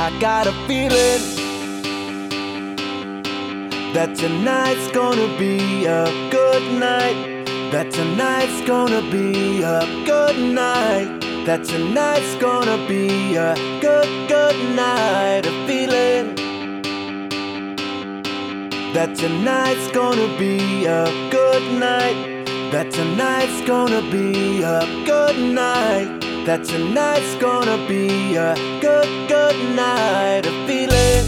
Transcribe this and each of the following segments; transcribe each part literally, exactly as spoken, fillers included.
I got a feeling that tonight's gonna be a good night. That tonight's gonna be a good night. That tonight's gonna be a good, good night. A feeling that tonight's gonna be a good night. That tonight's gonna be a good night. That tonight's gonna be a good, good night. A feeling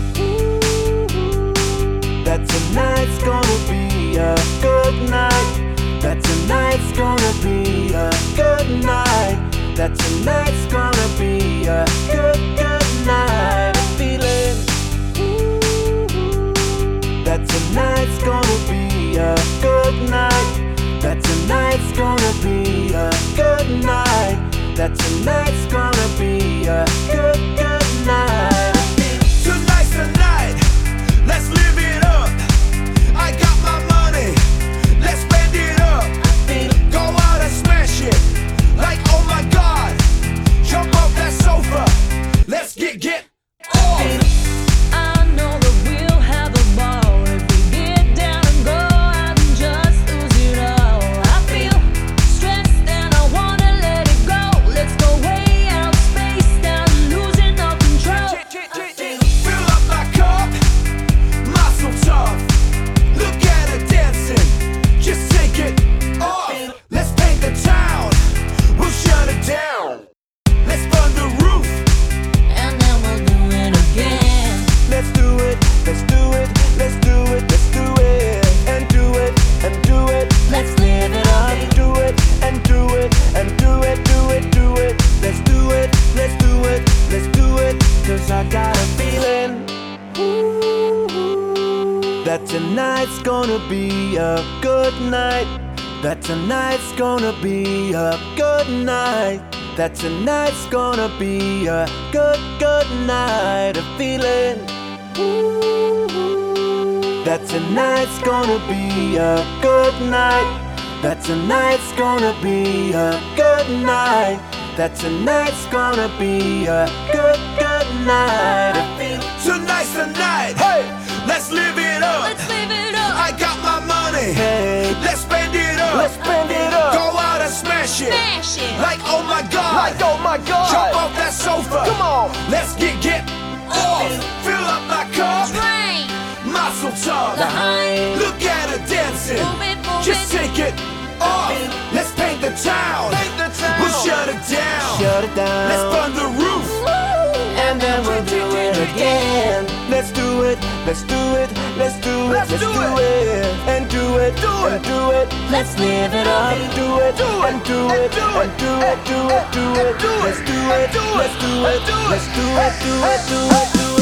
that tonight's gonna be a good night. That tonight's gonna be a good night. That tonight's gonna be a good, good night. A feeling that tonight's gonna be a good night. That tonight's gonna be a good night. That tonight's gonna be a good, good night. Tonight's the night, let's live it up. I got my money, let's spend it up. Go out and smash it, like oh my god. Jump off that sofa, let's get, get off. I know that we'll have a ball if we get down and go out and just lose it all. I feel stressed and I wanna let it go. Let's go way out, spaced out, losing all control. Fill up my cup, muscle tough. Look at her dancing, just take it off. Let's paint the town, we'll shut it down. Let's burn the roof, And then we'll do it again. Let's do it, let's do it, let's do it, let's do it, and do it, and do it. Let's live it up. And do it, and do it, and do it, do it, do it. Let's do it, let's do it, let's do it. Cause I got a feeling that tonight's gonna be a good night. That tonight's gonna be a good night. That tonight's gonna be a good, good night. A feeling that tonight's gonna be a good night. That tonight's gonna be a good night. That tonight's gonna be a good, good night. A feeling tonight's the night. Hey, let's live it up. Let's live it up. I got my money, hey, let's spend it up. let's spend it up. Go out and smash it, Smash it. like oh my god. Like oh my god. Jump off that sofa, Come on. let's get, get off. Fill up my cup, Drain. muscle tub. Behind. Look at her dancing, Move it, move just it. take it off. Let's paint the town, we'll shut it down. Shut it down. Let's burn the roof, and then we'll do it again. Let's do it, let's do it, let's do it, let's, do, it. and do it, do it, do it. Let's live it up. And do it, do it, and do it, do it, do it, do it, do it. Let's do it, let's do it, let's do it, do it, do it, do it.